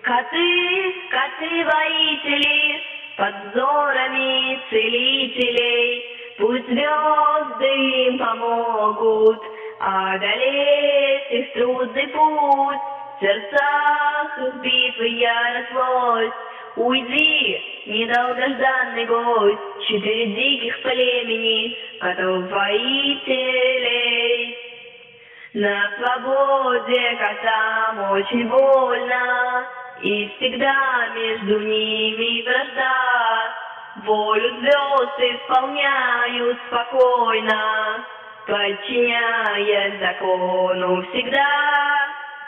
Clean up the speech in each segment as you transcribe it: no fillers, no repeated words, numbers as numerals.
Коты, коты-воители, под взорами целителей, пусть звезды им помогут одолеть их трудный путь. В сердцах их битвы ярость, злость. Уйди, недолгожданный гость, 4 диких племени, котов-воителей. На свободе котам очень больно, и всегда между ними вражда. Волю звезд исполняют спокойно, подчиняясь закону всегда.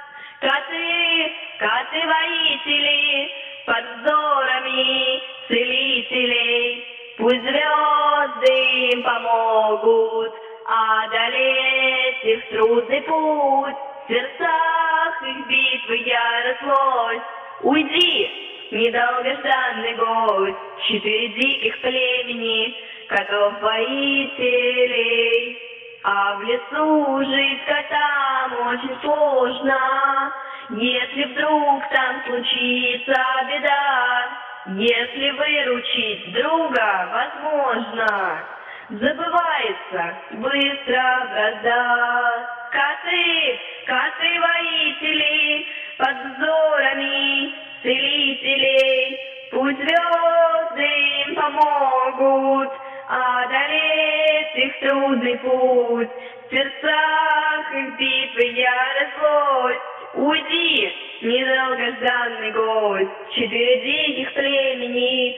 Коты, коты-воители, под взорами целителей, пусть звезды им помогут одолеть их трудный путь. В сердцах их битвы ярость, злость. Уйди, недолгожданный гость, 4 диких племени, котов-воителей. А в лесу жить котам очень сложно, если вдруг там случится беда. Если выручить друга возможно, забывается быстро вражда. Коты, коты-воители, под взорами целителей, пусть звезды им помогут одолеть их трудный путь. В сердцах их битвы ярость, злость. Уйди, недолгожданный гость, 4 диких племени,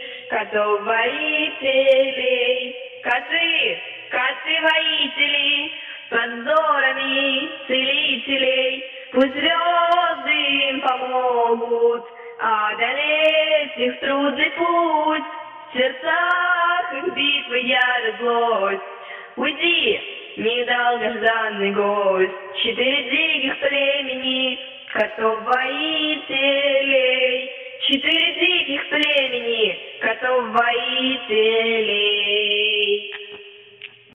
котов-воителей. Коты, коты-воители, под взорами целителей, пусть звезды им помогут одолеть их трудный путь. В сердцах их битвы ярость, злость. Уйди, недолгожданный гость, 4 диких племени, котов-воителей. 4 диких племени, котов-воителей.